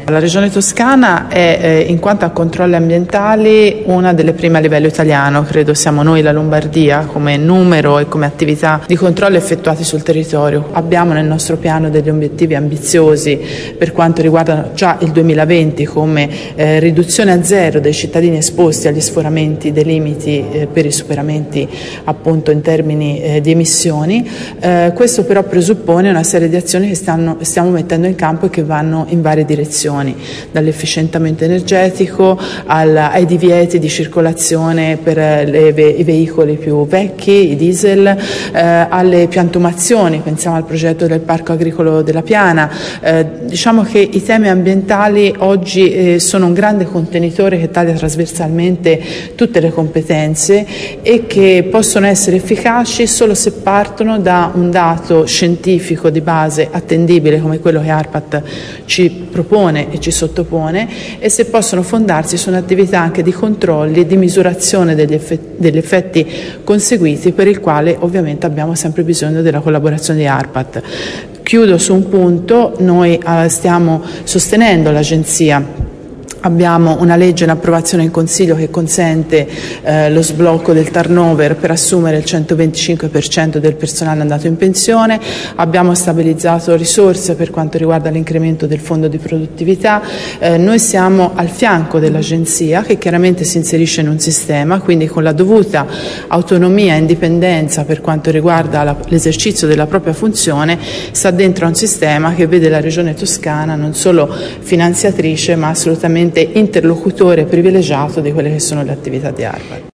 La Regione Toscana è, in quanto a controlli ambientali, una delle prime a livello italiano. Credo siamo noi, la Lombardia, come numero e come attività di controllo effettuati sul territorio. Abbiamo nel nostro piano degli obiettivi ambiziosi per quanto riguarda già il 2020, come riduzione a zero dei cittadini esposti agli sforamenti dei limiti per i superamenti appunto in termini di emissioni. Questo però presuppone una serie di azioni che stiamo mettendo in campo e che vanno in varie direzioni, dall'efficientamento energetico ai divieti di circolazione per i veicoli più vecchi, i diesel, alle piantumazioni, pensiamo al progetto del Parco Agricolo della Piana. Diciamo che i temi ambientali oggi sono un grande contenitore che taglia trasversalmente tutte le competenze e che possono essere efficaci solo se partono da un dato scientifico di base attendibile come quello che ARPAT ci propone e ci sottopone, e se possono fondarsi su un'attività anche di controlli e di misurazione degli effetti conseguiti, per il quale ovviamente abbiamo sempre bisogno della collaborazione di ARPAT. Chiudo su un punto: noi stiamo sostenendo l'Agenzia. Abbiamo una legge in approvazione in Consiglio che consente lo sblocco del turnover per assumere il 125% del personale andato in pensione. Abbiamo stabilizzato risorse per quanto riguarda l'incremento del fondo di produttività. Noi siamo al fianco dell'Agenzia, che chiaramente si inserisce in un sistema, quindi con la dovuta autonomia e indipendenza per quanto riguarda l'esercizio della propria funzione, sta dentro a un sistema che vede la Regione Toscana non solo finanziatrice ma assolutamente interlocutore privilegiato di quelle che sono le attività di ARPAT.